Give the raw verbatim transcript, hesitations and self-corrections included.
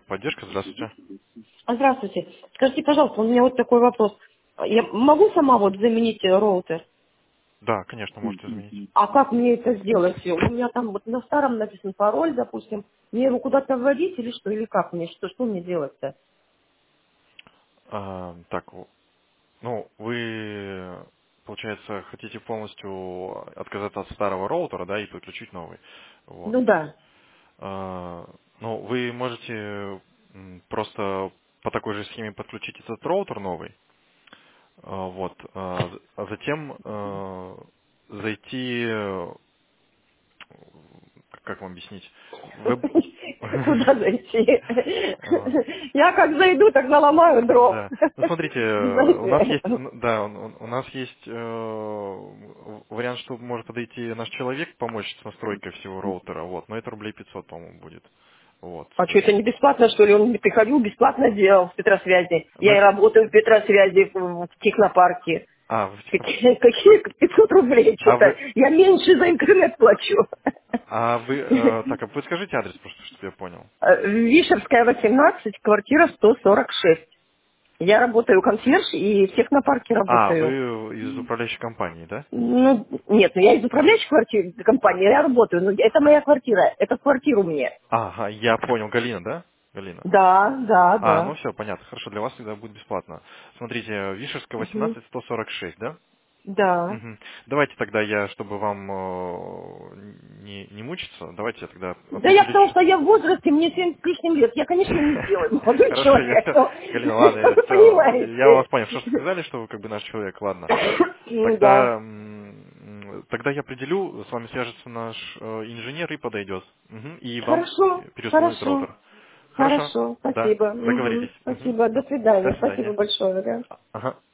техподдержка. Здравствуйте. А, Здравствуйте. Скажите, пожалуйста, у меня вот такой вопрос. Я могу сама вот заменить э, роутер? Да, конечно, можете изменить. А как мне это сделать? У меня там вот на старом написан пароль, допустим. Мне его куда-то вводить или что? Или как мне? Что, что мне делать-то? А, так, в- ну, вы, получается, хотите полностью отказаться от старого роутера, да, и подключить новый. Вот. Ну да. А, ну, вы можете м, просто по такой же схеме подключить этот роутер новый. А, вот. А з- а затем э, зайти, э, как вам объяснить, в веб... Куда зайти? А, Я как зайду, так наломаю дров. Да. Ну, смотрите, э, у нас есть, Знаете? н- да, он- он- у нас есть э, вариант, что может подойти наш человек, помочь с настройкой всего роутера, вот, но это рублей пятьсот, по-моему, будет. Вот. А То что, это есть, не бесплатно, что ли? Он не приходил, бесплатно делал в Петросвязи. ну, Я и это- работаю в Петросвязи в в технопарке. а, вы в техно- Какие, какие пятьсот рублей? а Что-то вы, я меньше за интернет плачу. а вы, э, так, а вы скажите адрес просто, чтобы я понял. Э, Вишерская, восемнадцать, квартира сто сорок шесть. Я работаю консьерж и в технопарке А, работаю. вы из управляющей компании, да? Ну, нет, ну я из управляющей квартиры компании, я работаю, но это моя квартира, это квартиру мне. Ага, я понял, Галина, да? Галина. Да, да, А, ну да. все, понятно, хорошо, для вас тогда будет бесплатно. Смотрите, Вишерская, Мгм. восемнадцать, сто сорок шесть, да? Да. Мгм. Давайте тогда я, чтобы вам э, не, не мучиться, давайте я тогда Да я потому определюсь. что я в возрасте, мне семьдесят с лишним лет. Я, конечно, не сделаю, молодой Хорошо, я человек. все. Ну, Галина, ладно, я вы все. Я вас понимаете. понял, что, что сказали, что вы как бы наш человек, ладно. Ну да. Тогда, м, тогда я определю, с вами свяжется наш э, инженер и подойдет. Мгм. И вам Хорошо, переустановит хорошо, роутер. Хорошо? хорошо. Да, Спасибо. Мгм. договорились. Мгм. Спасибо. До До свидания. Спасибо свидания. большое. Да. Ага.